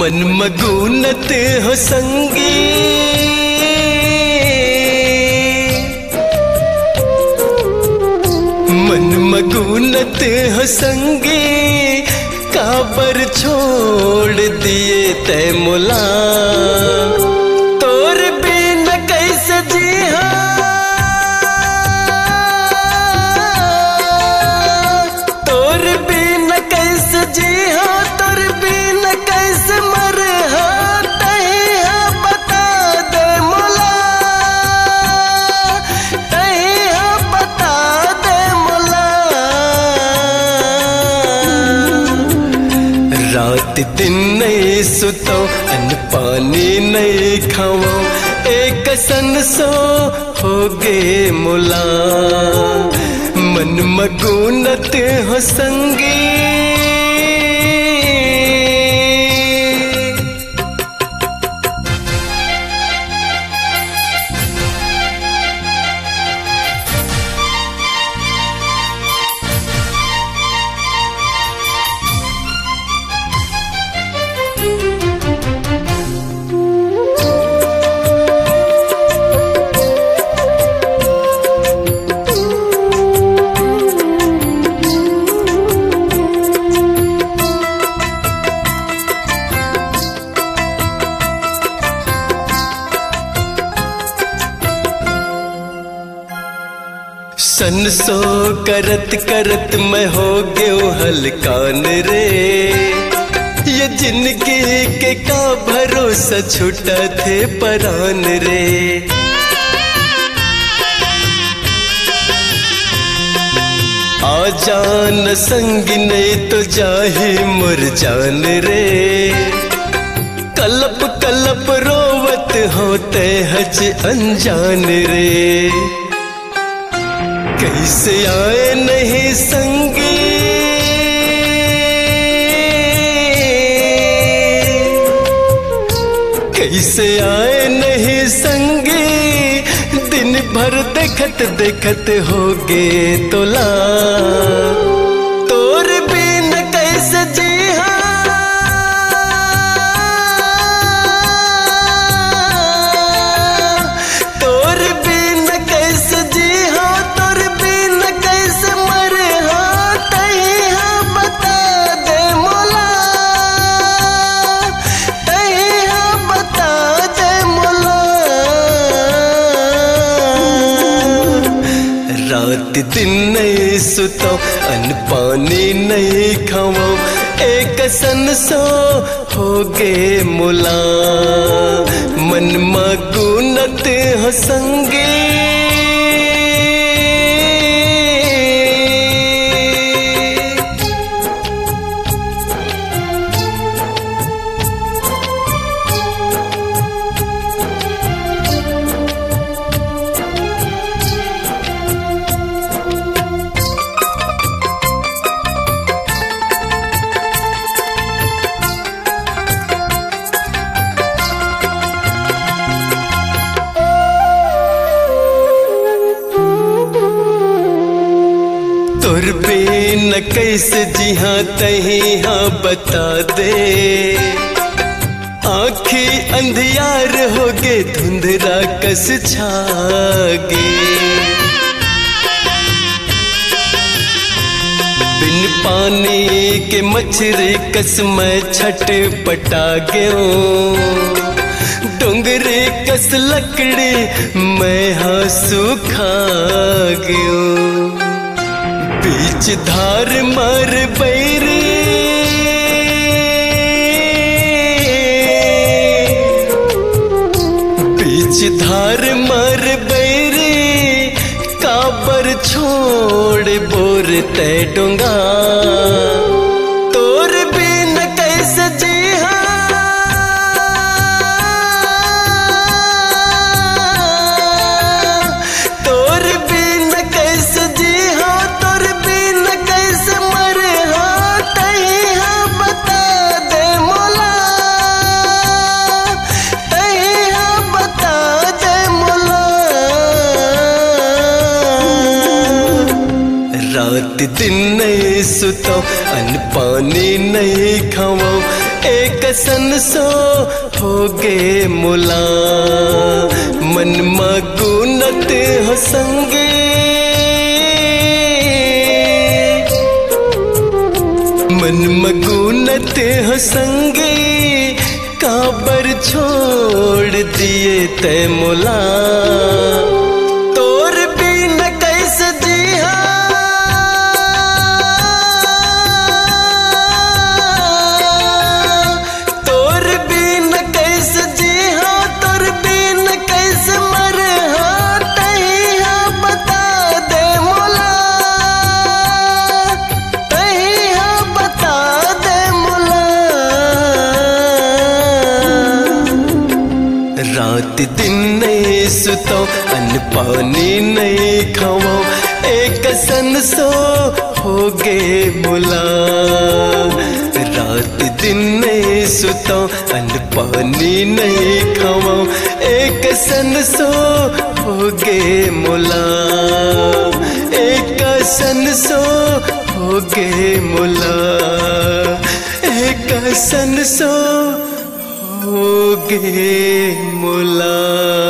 मन मगुनत हो संगी, मन मगुनत हो संगी, काबर छोड़ दिए तै मुला, तोर बिन कैसे जिया, तोर बिन कैसे जिया, तोर बिन कैसे मर, तहिया बता दे मुला, तहिया बता दे मुला। रात दिन नहीं सुतो, अन्न पानी नहीं खाओ, एक सन सो हो गे मुला, मन मगुनत हो संगी। सन सो करत करत मैं हो गयो हलकान रे, ये जिंदगी के का भरोसा छूटा थे परान रे। आ जान संग नहीं तो जाही मुर जान रे, कलप कलप रोवत होते हज अनजान रे। कैसे आए नहीं संगी, कैसे आए नहीं संगी, दिन भर देखत देखत हो गे तोला, तोर बिन कैसे जिया, तोर बिन कैसे जिया, तोर बिन कैसे मर, तहिया बता दे मुला, तहिया बता दे मुला। रात दिन नहीं सुतो, अन्न पानी नहीं खाओ, एक सन सो हो गे मुला, मन मगुनत हो संगी। तोर बिन कैसे जिहा तहिया बता दे, आँखी अंधियार हो गे धुंधरा कस छागे। बिन पानी के मछरी कस मैं छटपटा गयो, डोंगरे कस लकड़ी मैं हाँ सूखा गयो। बीच धार मर बैरी, बीच धार मर बैरी, काबर छोड़ बोर तै डोंगा, तोर बिन कैसे जिया, तोर बिन कैसे जिया, तोर बिन कैसे मर, तहिया बता दे मुला, तहिया बता दे मुला। रात दिन नहीं सुतो, अन्न पानी नहीं खाओ, एक सन सो हो गे मुला मन मगुनत हो संगे मन मगुनत हो संगे काबर छोड़ दिए तय मुला तोर बिन कैसे जिया तोर बिन कैसे जिया तोर बिन कैसे मर तहिया बता दे मुला तहिया बता दे मुला रात दिन नहीं सुतो अन्न पानी नहीं खाओ एक सन सो हो गे मुला रात दिन नहीं सुतो अन्न पानी नहीं खाओ एक सन सो हो गे मुला एक सन सो हो गे मुला एक सन सो हो गे मुला।